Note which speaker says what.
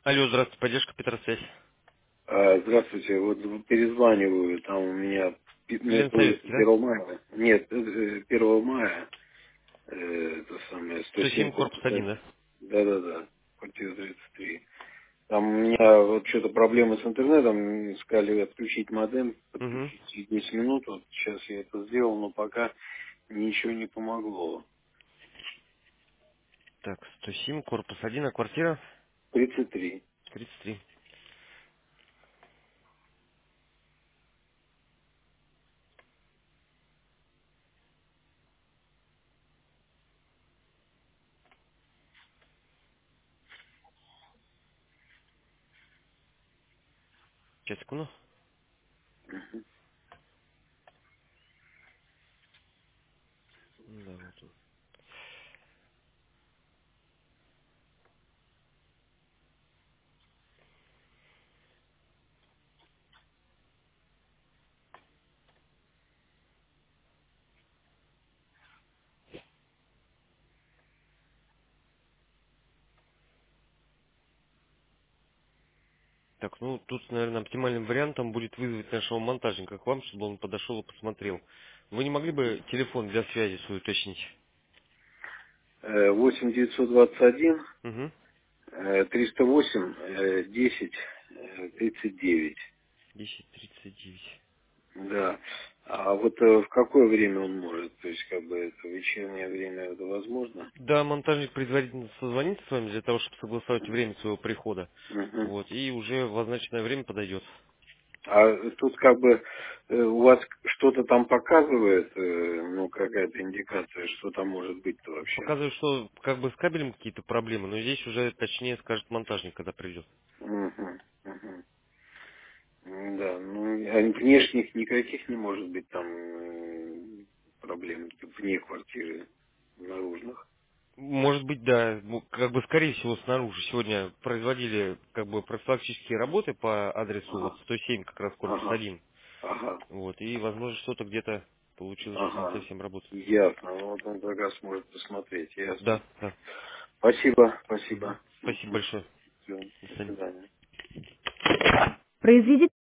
Speaker 1: Алло, здравствуйте, поддержка Петросвязь.
Speaker 2: Здравствуйте, вот перезваниваю, там у меня, ну, это улица
Speaker 1: Ленсоветский, да?
Speaker 2: 1 мая, нет, 1 мая, это самое, 107
Speaker 1: 107,
Speaker 2: корпус
Speaker 1: корпус 1,
Speaker 2: 1,
Speaker 1: да?
Speaker 2: да-да-да, квартира 33. Там у меня вот что-то проблемы с интернетом, искали отключить модем,
Speaker 1: Угу.
Speaker 2: подключить через 10 минут, вот сейчас я это сделал, но пока ничего не помогло.
Speaker 1: Так, 107, корпус 1, а квартира
Speaker 2: 33.
Speaker 1: 33. Сейчас, секунду. Да, вот он. Так, ну, тут, наверное, оптимальным вариантом будет вызвать нашего монтажника к вам, чтобы он подошел и посмотрел. Вы не могли бы телефон для связи свой уточнить?
Speaker 2: 8 921
Speaker 1: Угу.
Speaker 2: 308 10 39.
Speaker 1: 10:39.
Speaker 2: Да. А вот в какое время он может? То есть, как бы, это вечернее время, это возможно?
Speaker 1: Да, монтажник предварительно созвонится с вами для того, чтобы согласовать время своего прихода.
Speaker 2: Мгм.
Speaker 1: Вот, и уже в означенное время подойдет.
Speaker 2: А тут, как бы, у вас что-то там показывает, ну, какая-то индикация, что там может быть-то вообще?
Speaker 1: Показывает, что как бы с кабелем какие-то проблемы, но здесь уже точнее скажет монтажник, когда придет.
Speaker 2: Мгм. Мгм. Да, ну, а внешних никаких не может быть там проблем вне квартиры, наружных.
Speaker 1: Может быть, да, ну, как бы скорее всего снаружи. Сегодня производили как бы профилактические работы по адресу вот
Speaker 2: Ага,
Speaker 1: 107, как раз корпус
Speaker 2: ага,
Speaker 1: 1.
Speaker 2: ага.
Speaker 1: Вот, и возможно что-то где-то получилось, что не
Speaker 2: Ага,
Speaker 1: совсем работает.
Speaker 2: ясно. Ну, вот он как раз сможет посмотреть, ясно.
Speaker 1: Да, да.
Speaker 2: Спасибо,
Speaker 1: Мгм.
Speaker 2: спасибо.
Speaker 1: Спасибо
Speaker 2: Мгм.
Speaker 1: большое.
Speaker 2: Всё,
Speaker 1: До
Speaker 2: до
Speaker 1: свидания.
Speaker 2: свидания.
Speaker 3: Произведите